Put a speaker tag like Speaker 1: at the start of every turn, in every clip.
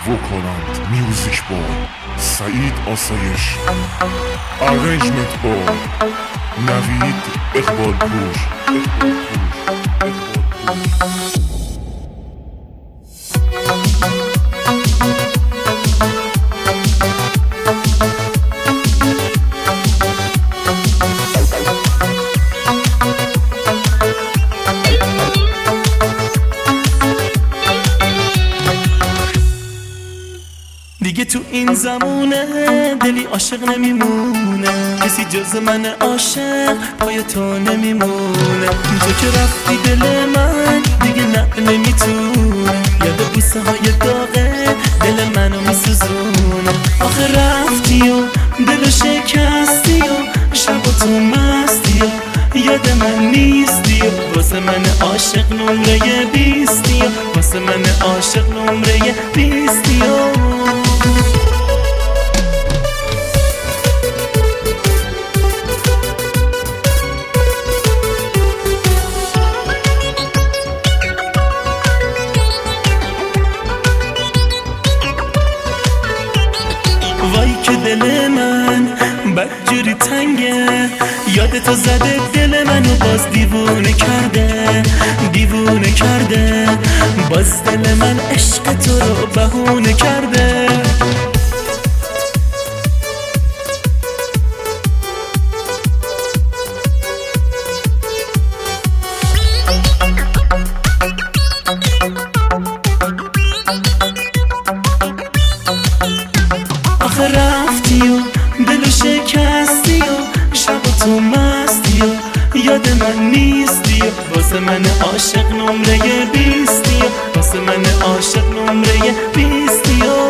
Speaker 1: وکالند میوزیک با سعید آسایش، ارنجمنت با نوید اقبال پور.
Speaker 2: دیگه تو این زمونه دلی عاشق نمیمونه، کسی جز من عاشق پای تو نمیمونه. تو که رفتی دل من دیگه نقل نمیتونه، یاد بوسه های داغه دل منو میسوزونه. آخه رفتی و دل شکستی و شب و تو مستی و یاد من نیستی و واسه من عاشق نمره 20 و واسه من عاشق نمره 20 وای که دل من بدجوری تنگه، یاد تو زده دل منو باز دیوونه کرده، دیوونه کرده. باز دل من عشق تو رو بهونه کرده. آخه رفتی و دل شکستی و شب و تو مستی و یاد من نیستی و واسه من عاشق نمره 20 و واسه من عاشق نمره 20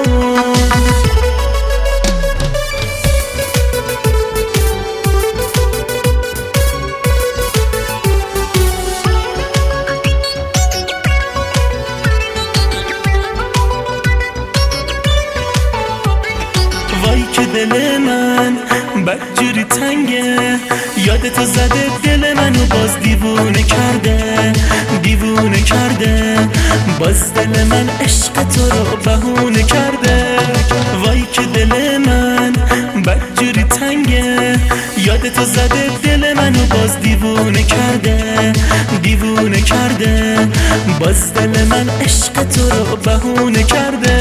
Speaker 2: وای که دل من بدجوری تنگه، یاد تو زده دل منو باز دیوونه کرده، دیوونه کرده. باز دل من عشق تو رو بهونه کرده. وای که دل من بدجوری تنگه، یاد تو زده دل منو باز دیوونه کرده، دیوونه کرده. باز دل من عشق تو رو بهونه کرده.